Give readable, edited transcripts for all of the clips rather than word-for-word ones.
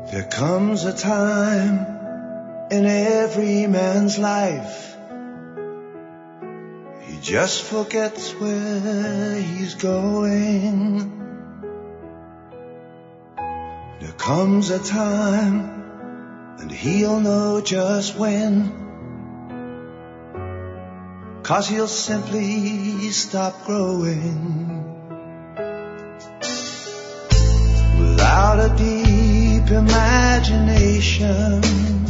There comes a time in every man's life he just forgets where he's going. There comes a time and he'll know just when, 'cause he'll simply stop growing. Without a deep imagination,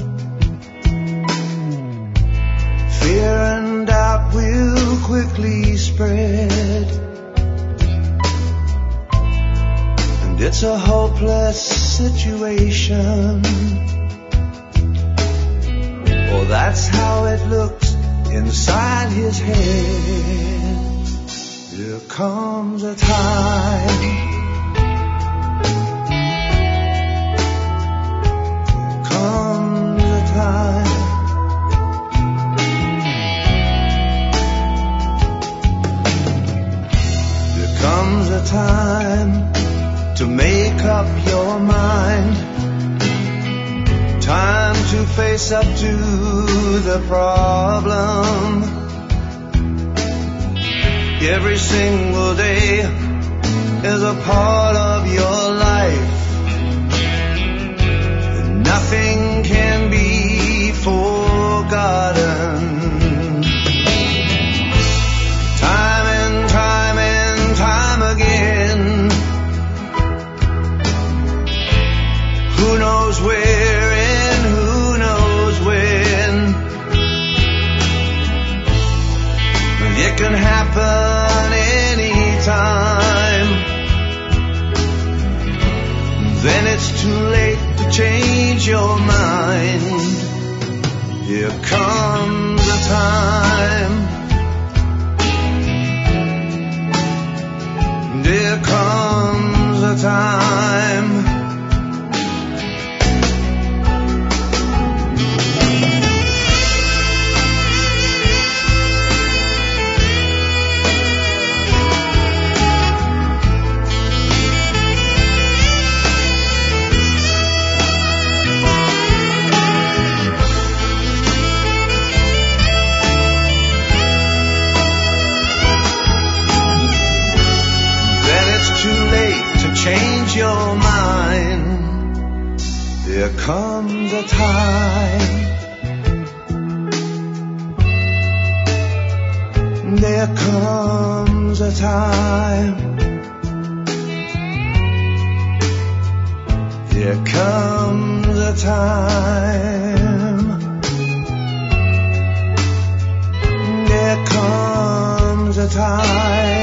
fear and doubt will quickly spread, and it's a hopeless situation. Oh, that's how it looks inside his head. There comes a time, time to make up your mind, time to face up to the problem. Every single day is a part of your life, and nothing can be forgotten. Who knows where and who knows when? It can happen anytime. Then it's too late to change your mind. Here comes a time. There comes a time. Change your mind. There comes a time. There comes a time. There comes a time. There comes a time.